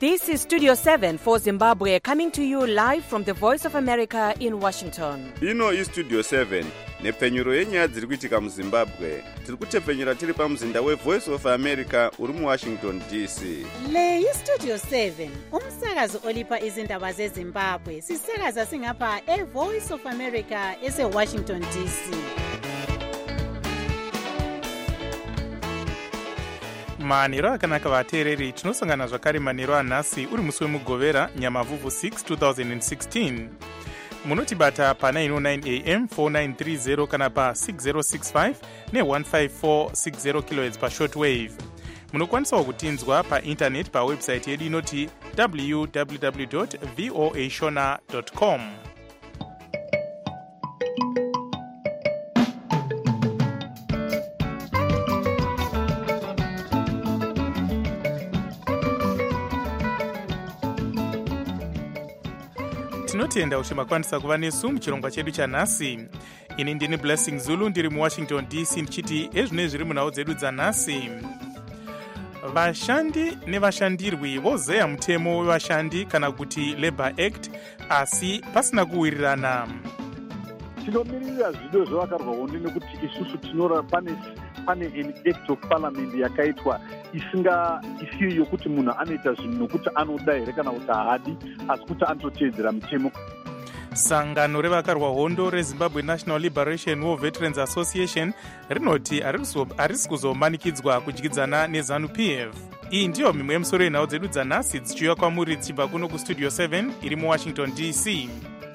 This is Studio 7 for Zimbabwe, coming to you live from the Voice of America in Washington. Ino is Studio 7, nepfenyuro yenyaya dziri kuitika muZimbabwe. Tiri kutepfenyera tiri pamuzinda weVoice of America uri muWashington DC. Le iStudio 7, umsakazo olipa izindaba zeZimbabwe. Sisakaza singapha eVoice of America eseWashington DC. manhero akanaka vateereri, tinosangana zvakare manhero anhasi uri musi wemugovera nyamavhuvhu 6 2016. munotibata pa909 am 4930 kana pa6065 ne15460 kHz pashortwave. munokwanisawo kutinzwa paintaneti pawebsite yedu inoti www.voashona.com. tinotenda kuti makwanisa kuva nesu muchirongwa chedu chanhasi. ini ndini Blessing Zulu, ndiri muWashington DC ndichiti ezvine zviri munhau dzedu dzanhasi. vashandi nevashandirwi vozeya mutemo wevashandi kana kuti Labour Act asi pasina kuwirirana. tinomirira zvido zvevakarwa hondo nekuti isusu tinora pane an act of parliament yakaitwa isiyo yokuti munhu anoita zvinhu nokuti anoda here kana kuti haadi, asi kuti anototeedzera mutemo. sangano revakarwa hondo reZimbabwe National Liberation War Veterans Association rinoti harisi kuzomanikidzwa kudyidzana neZANU-PF. iyi ndiyo mimwe yemusoro yenhau dzedu dzanhasi dzichiuya kwamuri dzichibva kuno kustudio 7 iri muWashington DC.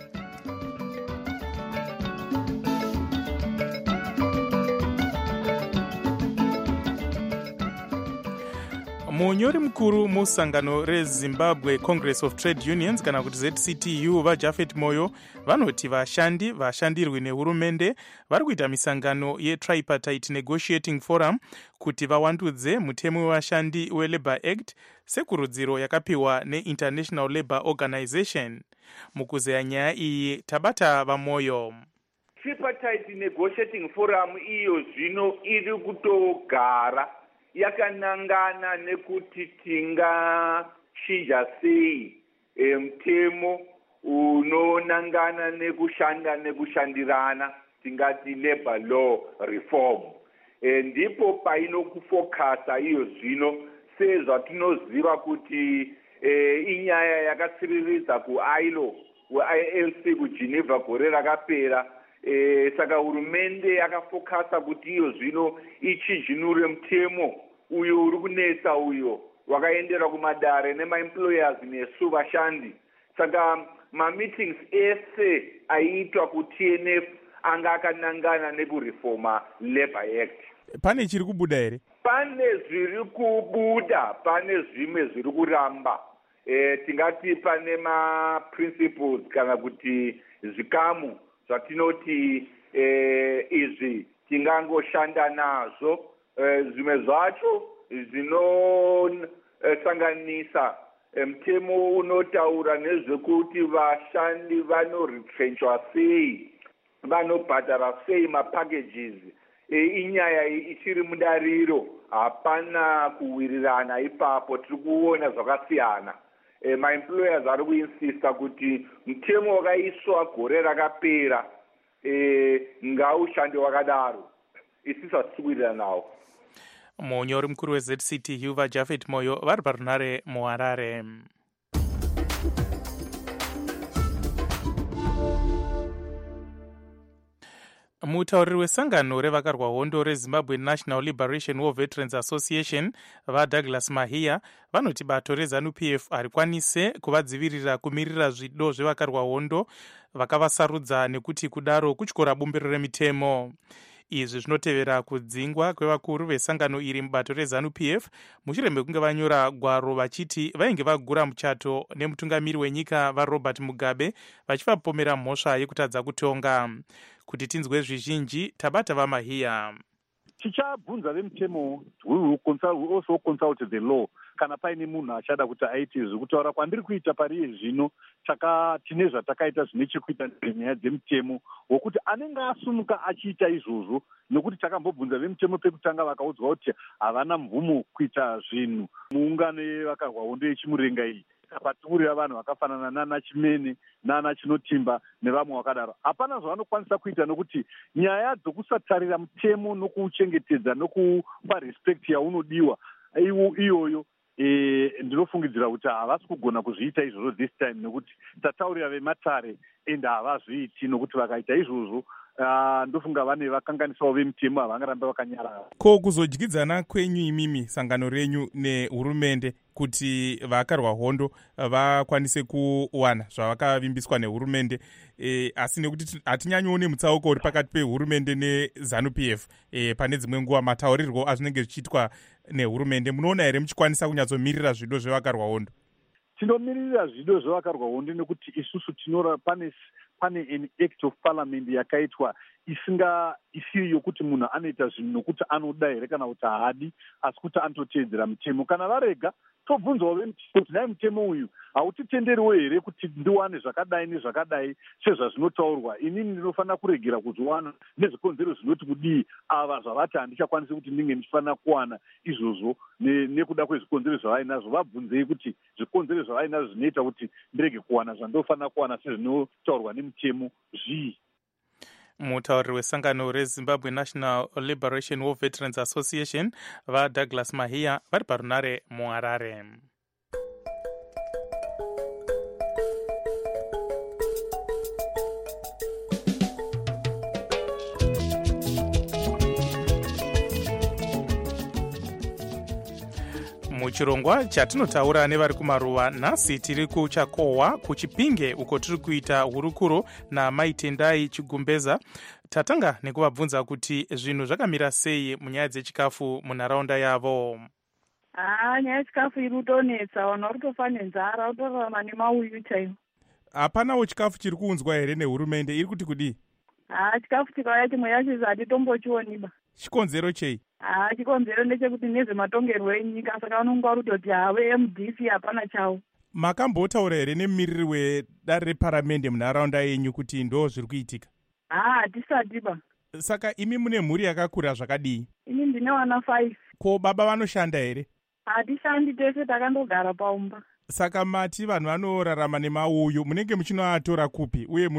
munyori mukuru musangano reZimbabwe Congress of Trade Unions kana kuti ZCTU vaJafet Moyo vanoti vashandirwi nehurumende vari kuita misangano yeTripartite Negotiating Forum kuti vawandudze mutemo wevashandi weLabour Act sekurudziro yakapiwa neInternational Labour Organization. mukuzeya nyaya iyi tabata vaMoyo. Tripartite Negotiating Forum iyo zvino iri kutogara yakanangana nekuti tingachinja sei mutemo unonangana nekushanda nekushandirana, tingati labor law reform. ndipo painokufokasa iyo zvino sezvatinoziva kuti inyaya yakatsiriridza kuILO ILC kuGeneva gore rakapera. Saka hurumende yakafokasa kuti iyo zvino ichinjinure mutemo uyo uri kunetsa uyo wakaendera kumadare nemaemployers nesu vashandi. Saka mameetings ese aiitwa kuTNF anga akanangana nekurefoma Labour Act. pane chiri kubuda here? pane zviri kubuda, pane zvimwe zviri kuramba. tingati pane maprinciples kana kuti zvikamu zvatinoti izvi tingangoshanda nazvo. zvimwe zvacho zvinosanganisa mutemo unotaura nezvekuti vashandi vanoretrenchwa sei, vanobhadhara sei mapackages. inyaya ichiri mudariro, hapana kuwirirana ipapo. tiri kuona zvakasiyana. maemployers ari kuinsista kuti mutemo wakaiswa gore rakapera ngaushande wakadaro. isisa hatisikwirira nawo. munyori mukuru weZCTU vaJafet Moyo vari parunhare muHarare. mutauriri wesangano revakarwa hondo reZimbabwe National Liberation War Veterans Association vaDouglas Mahiya vanoti bato reZANU-PF harikwanise kuvadzivirira kumirira zvido zvevakarwa hondo vakavasarudza nekuti kudaro kutyora bumbiro remitemo. izvi zvinotevera kudzingwa kwevakuru vesangano iri mubato reZANU-PF mushure mekunge vanyora gwaro vachiti vainge vagura muchato nemutungamiri wenyika vaRobert Mugabe vachivapomera mhosva yekutadza kutonga. kuti tinzwe zvizhinji tabata vaMahiya. tichabvunza vemutemo, we also consult the law kana paine munhu achada kuti aite izvi. Kutaura kwandiri kuita pariye zvino tine zvatakaita zvine chekuita nenyaya dzemutemo wokuti anenge asumuka achiita izvozvo, nokuti takambobvunza vemutemo pekutanga vakaudzwa kuti havana mvumo kuita zvinhu muungano yevakarwa hondo yechimurenga iyi. Patuurira vanhu vakafanana nana Chimene nana Chinotimba nevamwe vakadaro, hapana zvavanokwanisa kuita, nokuti nyaya dzokusatarira mutemo nokuuchengetedza nokupa respect yaunodiwa iyoyo ndinofungidzira kuti havasi kugona kuzviita izvozvo this time, nokuti tataurira vematare ende havazviiti, nokuti vakaita izvozvo ndofunga vane vakanganisawo vemutemo havangarambe vakanyarara. Ko kuzodyidzana kwenyu imimi sangano renyu nehurumende kuti vakarwa hondo vakwanise kuwana zvavakavimbiswa nehurumende, asi nekuti hatinyanyoone mutsauko uri pakati pehurumende neZANU-PF pane dzimwe nguva mataurirwo azvinenge zvichiitwa nehurumende, munoona here muchikwanisa kunyatsomirira zvido zvevakarwa hondo? Tinomirira zvido zvevakarwa hondo nekuti isusu pane an act of parliament yakaitwa isiyo yokuti munhu anoita zvinhu nokuti anoda here kana kuti haadi, asi kuti anototeedzera mutemo. Kana varega tobvunzawo vemutemo kuti nai mutemo uyu hautitenderiwo here kuti ndiwane zvakadai nezvakadai sezvazvinotaurwa. Inini ndinofanira kuregera kuzviwana nezvikonzero zvinoti kudii, ava zvavati handichakwanisi kuti ndinge ndichifanira kuwana izvozvo nekuda kwezvikonzero zvavainazvo. Vabvunzei kuti zvikonzero zvavainazvo zvinoita kuti ndirege kuwana zvandofanira kuwana sezvinotaurwa nemutemo zvii. Mutauriri wesangano reZimbabwe National Liberation War Veterans Association vaDouglas Mahia vari parunare muHarare. Muchirongwa chatinotaura nevari kumaruva, nhasi tiri kuchakohwa kuchipinge uko tiri kuita hurukuro naMaitendai Chigumbeza. Tatanga nekuvabvunza kuti zvinhu zvakamira sei munyaya dzechikafu munharaunda yavo. Nyaya yechikafu iri kutonetsa, vanhu vari kutofa nenzara, kutorarama nemauyu chaiwo. Hapanawo chikafu chiri kuunzwa here nehurumende, iri kuti kudii? Chikafu chikauya chimwe yacho hatitombochioniba. Chikonzero chei? Chikonzero ndechekuti nezvematongerwo enyika, saka vanonga vari kutoti MDC hapana chawo. Makambotaura here nemumiriri wedare reparamende munharaunda yenyu kuti ndo zviri kuitika? Hatisatiba. Saka imi mune mhuri yakakura zvakadii? Ini ndine vana 5. Ko baba vanoshanda here? Hatishandi, tese takandogara paumba. Saka mati vanhu vanorarama nemauyu, munenge muchinoatora kupi uye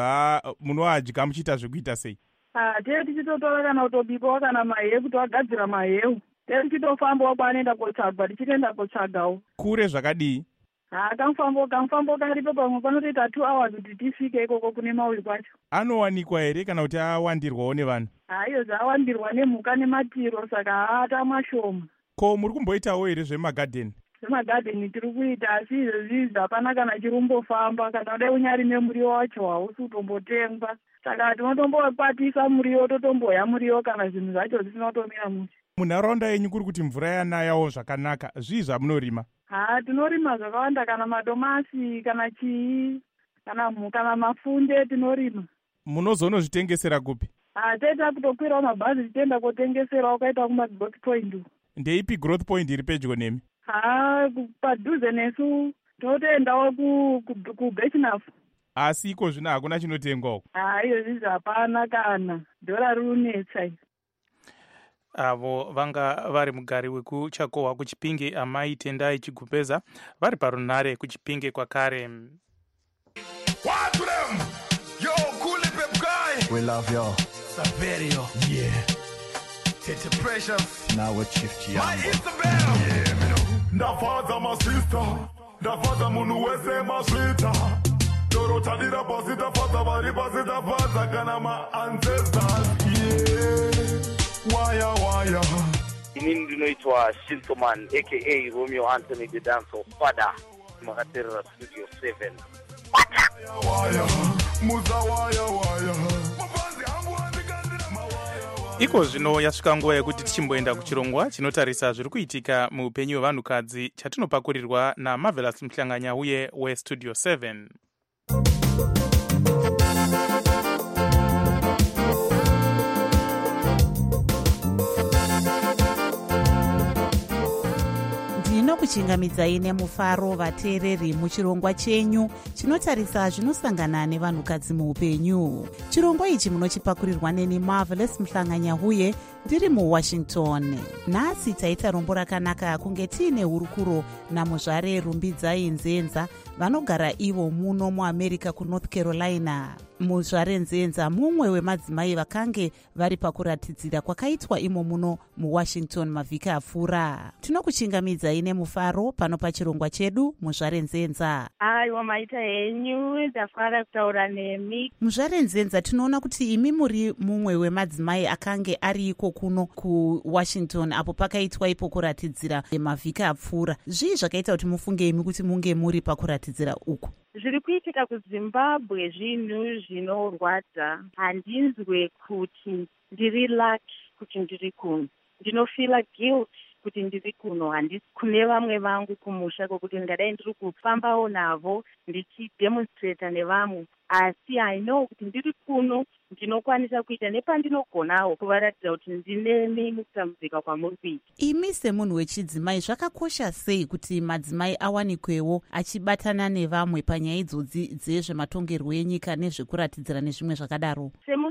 munoadya muchiita zvekuita sei? Tee tichitotora kana kutobikawo kana mahewu kuti vagadzira mahewu. Tee tichitofambawo kwaanoenda kotsvagwa, tichitoenda kotsvagawo. Kure zvakadii? Kamufambo karipo pamwe panotoita 2 hours kuti tisvike ikoko kune mauyu kwacho. Anowanikwa here kana kuti awandirwawo nevanhu? Iyo zvawandirwa nemhuka nematiro, saka atamashoma. Ko muri kumboitawo here zvemagadheni? Zvemagadheni tiri kuita, asi izvezvi hapana kana chirumbofamba, kana dai unyari nemuriwo wacho hausi kutombotengwa. Saka tinotombokwatisa muriwo, totomboya muriwo kana zvinhu zvacho zvisina kutomira musi. Munharaunda yenyu kuri kuti mvura yanayawo zvakanaka, zvii zvamunorima? Tinorima zvakawanda, kana madomasi, kana chii, kana mafunde tinorima. Munozonozvitengesera kupi? Toita kutokwirawo mabhazi tichienda kotengeserawo, kaita kumagrowth point. Ndeipi growth point iri pedyo nemi? Padhuze nesu totoendawo kuBechnaf. Asi iko zvino hakuna chinotengwawo? Iyo zvizi hapana kana, dhora runetsa. Avo vanga vari mugari wekuchakohwa kuchipinge aMaitendai Chigumbeza vari parunare kuchipinge kwakare. We love y'all. Saverio. Yeah. Tete Precious. Now we're Chief Chiambo. My Isabel. Yeah, me know. Ndafaza my sister. Ndafaza munu wese maswita. Doro tadira pasita faza bari pasita faza kana my ancestors. Yeah. Waya. Inini ndinoitwa Shintoman aka Romeo Anthony the Dance of Father. Makaterera Studio 7. Waya. Muza waya. Iko zvino yasvika nguva yekuti tichimboenda kuchirongwa chinotarisa zviri kuitika muupenyu hwevanhukadzi chatinopakurirwa naMarvelous Muhlanganya uye weStudio 7. tinokuchingamidzai nemufaro vateereri muchirongwa chenyu chinotarisa zvinosangana nevanhukadzi muupenyu. Chirongwa ichi munochipakurirwa neni Marvelous Mhlanganyahuye ndiri muWashington. Nhasi taita rombo rakanaka kunge tiine hurukuro namuzvare Rumbidzai Nzenza vanogara ivo muno muAmerica kuNorth Carolina. Muzvare Nzenza mumwe wemadzimai vakange vari pakuratidzira kwakaitwa imo muno muWashington mavhiki apfuura. Tinokuchingamidzai nemufaro pano pachirongwa chedu. Muzvare Nzenza: aiwa maita henyu, ndafara kutaura nemi. Muzvare Nzenza, tinoona kuti imi muri mumwe wemadzimai akange ari iko kuno kuWashington apo pakaitwa ipo kuratidzira mavhiki apfuura. Zvii zvakaita kuti mufunge imi kuti munge muri pakuratidzira uku? Zviri kuitika kuZimbabwe zvinhu zvinorwadza. Handinzwe kuti ndiri lucky kuti ndiri kuno. Ndinofila guilt kuti ndiri kuno, handisi kune vamwe vangu kumusha kokuti ndingadai ndiri kufambawo navo ndichidemonstrata nevamwe, asi I know kuti ndiri kuno ndinokwanisa kuita nepandinogonawo kuvaratidza kuti ndinemi mukutambudzika kwamuri kuita. Imi semunhu wechidzimai, zvakakosha sei kuti madzimai awanikwewo achibatana nevamwe panyaya idzodzi dzezvematongerwo enyika nezvekuratidzira nezvimwe zvakadaro?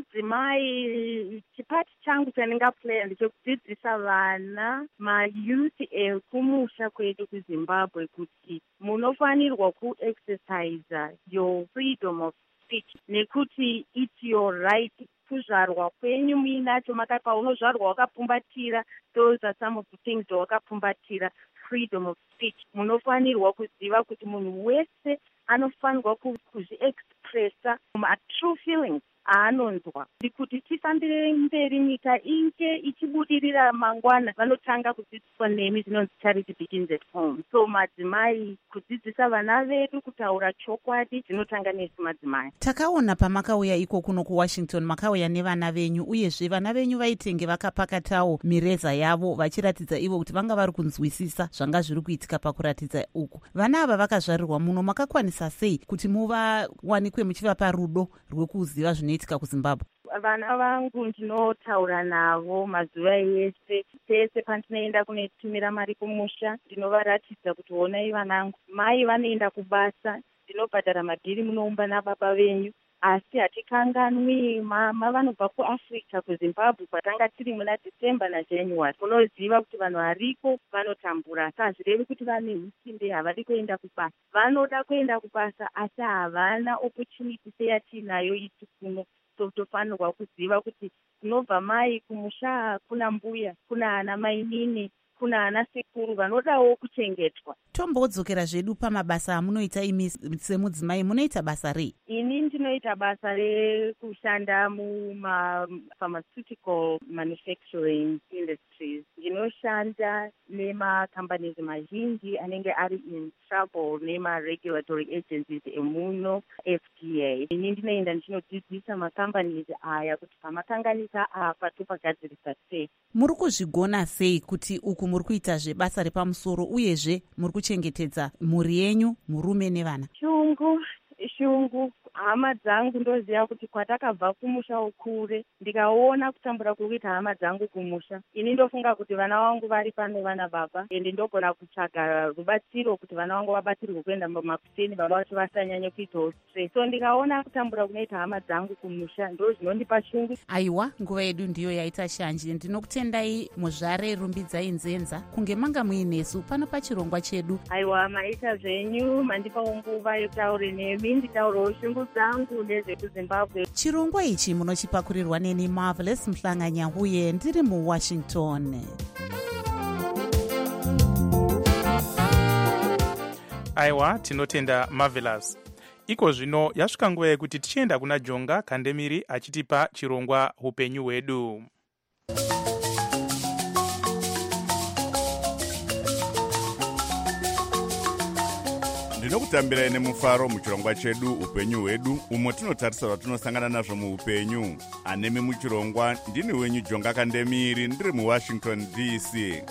Semudzimai, chipati changu chandingaplaya ndechekudzidzisa vana mayouth ekumusha kwedu kuZimbabwe kuti munofanirwa kuexercise your freedom of speech, nekuti it's your right. Kuzvarwa kwenyu muinacho, paunozvarwa wakapfumbatira, those are some of the things wakapfumbatira, freedom of speech. Munofanirwa kuziva kuti munhu wese anofanirwa kuzviexpressa true feelings aanonzwa, kuti tifambire mberi nyika inge ichibudirira mangwana. Vanotanga kudzidziswa nemi dzinonzi charity begins at home. So madzimai, kudzidzisa vana vedu kutaura chokwadi dzinotanga nesu madzimai. Takaona pamakauya iko kuno kuWashington makauya nevana venyu, uyezve vana venyu vaitenge vakapakatawo mireza yavo vachiratidza ivo kuti vanga vari kunzwisisa zvanga zviri kuitika pakuratidza uku. Vana ava vakazvarirwa muno, makakwanisa sei kuti muvawanikwe muchivapa rudo rwekuziva zvinoitika kuZimbabwe? Vana vangu ndinotaura navo mazuva ese, pese pandinoenda kunotumira mari kumusha ndinovaratidza kuti honai vanangu, mai vanoenda kubasa, ndinobhadhara mabhiri munoumba nababa venyu, asi hatikanganwi. Mama vanobva kuAfrica kuZimbabwe kwatanga tiri muna December naJanuary. Unoziva kuti vanhu variko vanotambura, asi hazvirevi kuti vane husinde havadi kuenda kubasa. Vanoda kuenda kubasa asi havana opportunity seyatinayo isi kuno. So tofanirwa kuziva kuti kunobva mai kumusha kuna mbuya, kuna ana mainini, kuna ana sekuru vanodawo kuchengetwa. Tombodzokera zvedu pamabasa amunoita imi semudzimai. Munoita basa rei? Ini ndinoita basa rekushanda mumapharmaceutical manufacturing industries. Ndinoshanda nemacompanies mazhinji anenge ari in trouble nemaregulatory agencies emuno FDA. Ini ndinoenda ndichinodzidzisa macompanies aya kuti pamakanganisa apa topagadzirisa sei. Muri kuzvigona sei kuti uku muri kuita zvebasa repamusoro uyezve muri kuchengetedza mhuri yenyu, murume nevana? Shungu. Hama dzangu ndoziva kuti kwatakabva kumusha ukure, ndikaona kutambura kuita hama dzangu kumusha, ini ndofunga kuti vana vangu vari pano vana baba, ende ndogona kutsvaga rubatsiro kuti vana vangu vabatsirwe kuenda makuseni, baba vacho vasanyanye kuitawo stress. So ndikaona kutambura kunoita hama dzangu kumusha ndo zvinondipa shungu. Aiwa, nguva yedu ndiyo yaita shanji. Ndinokutendai muzvare Rumbidzai Nzenza kunge manga muinesu pano pachirongwa chedu. Aiwa, maita zvenyu, mandipawo nguva yekutaura nemi, nditaurawo shungu dzangu nezvekuZimbabwe. Chirongwa ichi munochipakurirwa neni Marvelous Mhlanganyahuye ndiri muWashington. Aiwa, tinotenda Marvelous. Iko zvino yasvika nguva yekuti tichienda kuna Jonga Kandemiri achitipa chirongwa upenyu hwedu. Ndinokutambirai nemufaro muchirongwa chedu upenyu hwedu, umo tinotarisa zvatinosangana nazvo muupenyu. Anemi muchirongwa ndini wenyu Jonga Kandemiri ndiri muWashington DC.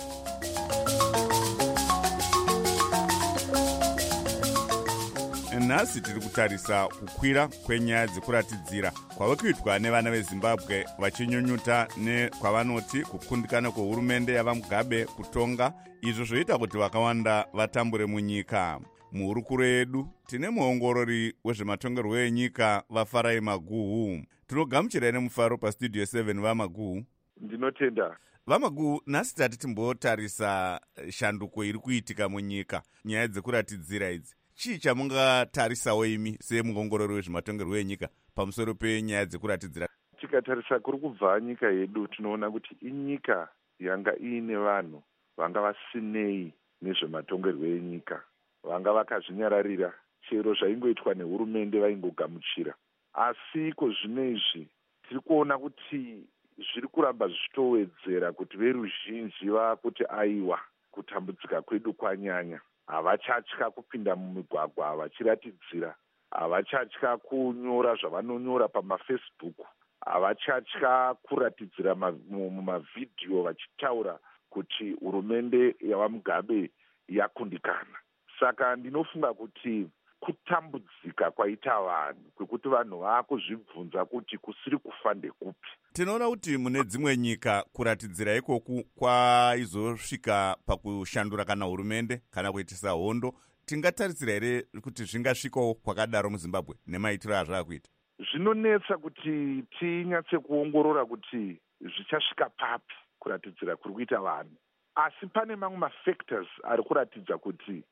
nhasi tiri kutarisa kukwira kwenyaya dzekuratidzira kwava kuitwa nevana vezimbabwe vachinyunyuta nekwavanoti kukundikana kwehurumende yavamugabe kutonga, izvo zvoita kuti vakawanda vatambure munyika. Muhurukuro yedu tine muongorori wezvematongerwo enyika vafarai Maguhu. Tinogamuchira nemufaro pastudio 7 vaMaguhu. Ndinotenda. VaMaguhu, nhasi tati timbotarisa shanduko iri kuitika munyika, nyaya dzekuratidzira idzi. Chii chamungatarisawo imi semuongorori wezvematongerwo enyika pamusoro penyaya dzekuratidzira? Tikatarisa kuri kubva nyika yedu tinoona kuti inyika yanga iine vanhu vanga vasinei nezvematongerwo enyika, vanga vakazvinyararira, chero zvaingoitwa nehurumende vaingogamuchira. Asi iko zvino izvi tiri kuona kuti zviri kuramba zvichitowedzera kuti veruzhinji vakuti aiwa kutambudzika kwedu kwanyanya. Havachatya kupinda mumigwagwa vachiratidzira, havachatya kunyora zvavanonyora pamafacebook, havachatya kuratidzira mumavhidhiyo vachitaura kuti hurumende yavamugabe yakundikana. Saka ndinofunga kuti kutambudzika kwaita vanhu, kwekuti vanhu vaakuzvibvunza kuti kusiri kufa ndekupi. Tinoona kuti mune dzimwe nyika kuratidzira ikoku kwaizosvika pakushandura kana hurumende kana kuitisa hondo. Tingatarisira here kuti zvingasvikawo kwakadaro muZimbabwe nemaitiro azvakuita? Zvinonetsa kuti tinyatse kuongorora kuti zvichasvika papi kuratidzira kuri kuita vanhu, asi pane mamwe mafactors ari kuratidza kuti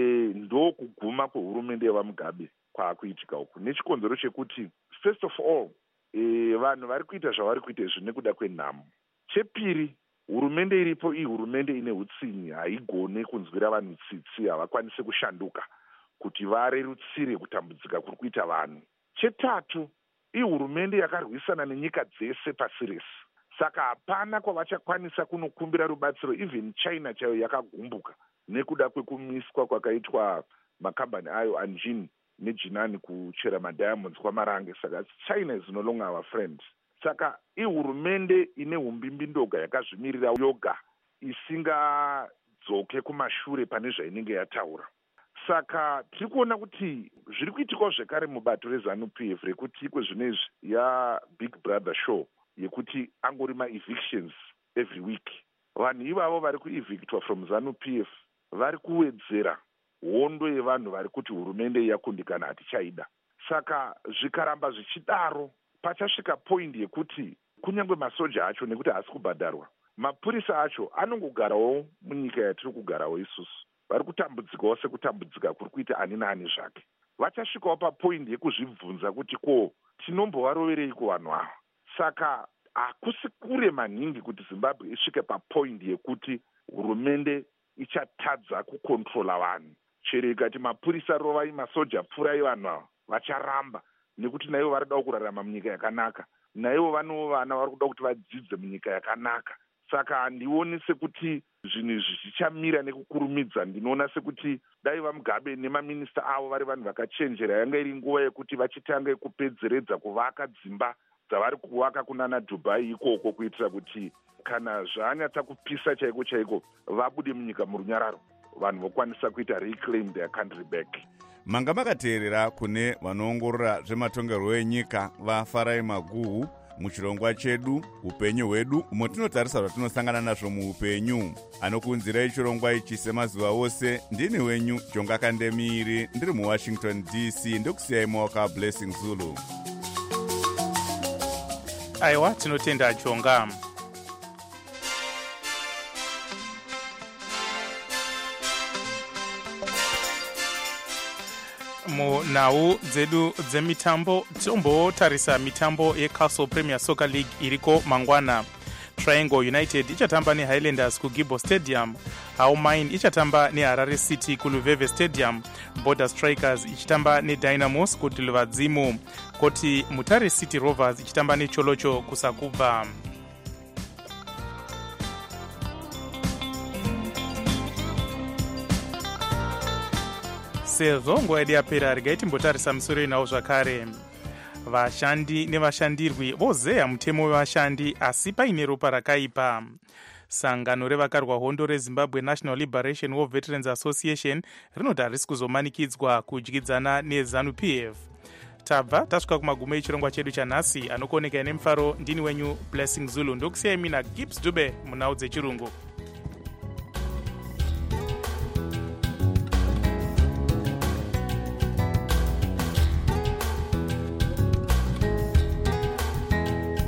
ndo kuguma kwehurumende yavamugabe kwaakuitika uku, nechikonzero chekuti first of all vanhu vari kuita zvavari kuita izvi nekuda kwenhamo. Chepiri, hurumende iripo hurumende ine utsinyi, haigone kunzwira vanhu tsitsi, havakwanisi kushanduka kuti varerutsire kutambudzika kuri kuita vanhu. Chetatu, hurumende yakarwisana nenyika dzese pasi rese, saka hapana kwavachakwanisa kunokumbira rubatsiro. Even China chayo yakagumbuka nekuda kwekumiswa kwakaitwa makambani ayo Anjin neJinani kuchera madiamonds kwamarange. Saka China is no longer our friend. Saka hurumende ine umbimbi ndoga yakazvimirira yoga, isingadzoke kumashure pane zvainenge yataura. Saka tiri kuona kuti zviri kuitikawo zvekare mubato reZANU-PF rekuti ikwe zvinezvi yaBig Brother show yekuti angori ma-evictions every week. Vanhu ivavo vari kuevictwa from ZANU-PF vari kuwedzera hondo yevanhu vari kuti hurumende yakundikana hatichaida. Saka zvikaramba zvichidaro, pachasvika point yekuti kunyange masoja acho, nekuti haasi kubhadharwa, mapurisa acho anongogarawo munyika yatiri kugarawo isusu, vari kutambudzikawo sekutambudzika kuri kuita ani naani zvake. Vachasvikawo papoint yekuzvibvunza kuti ko tinombovarovereiko vanhu ava. Saka hakusi kure maningi kuti Zimbabwe isvike papoint yekuti hurumende ichatadza kukontrola vanhu. Chero ikati mapurisa rovai, masoja pfurai vanhu ava, vacharamba, nekuti naivo vari kuda kurarama munyika yakanaka, naivo vano vana vari kuda kuti vadzidze munyika yakanaka. Saka handioni sekuti zvinhu izvi zvichamira nekukurumidza. Ndinoona sekuti dai vamugabe nemaminista avo vari vanhu vakachenjera, yanga iri nguva yekuti vachitanga kupedzeredza kuvaka dzimba dzavari kuvaka kunana Dubai ikoko, kuitira kuti kana zvaanyatsa kupisa chaiko chaiko vabude munyika murunyararo, vanhu vokwanisa kuita reclaim their country back. Manga makateerera kune vanoongorora zvematongerwo enyika vaFarai Maguhu muchirongwa chedu upenyu hwedu, umo tinotarisa zvatinosangana nazvo muupenyu. Anokuunzirai chirongwa ichi semazuva ose ndini wenyu Jonga Kandemiri, ndiri muWashington DC. Ndokusiyai maoko Blessing Zulu. Aiwa, tinotenda Jonga. Munhau dzedu dzemitambo tombotarisa mitambo yeCastle Premier Soccer League iriko mangwana. Triangle United ichatamba neHighlanders kuGibo Stadium, How Mine ichatamba neHarare City kuLuveve Stadium, Border Strikers ichitamba neDynamos kuDilvadzimu, koti Mutare City Rovers ichitamba neCholocho kuSakubva. Sezvo nguva yedu yapera, regai timbotarisa musoro inawo zvakare. Vashandi nevashandirwi vozeya mutemo wevashandi, asi paine ropa rakaipa. sangano revakarwa hondo rezimbabwe national liberation war veterans association rinoti harisi kuzomanikidzwa kudyidzana nezanu-pf. tabva tasvika kumagumo echirongwa chedu chanhasi. Anokuonekai nemufaro ndini wenyu Blessing Zulu. Ndokusiyai mina Gibbs Dube munhau dzechirungu.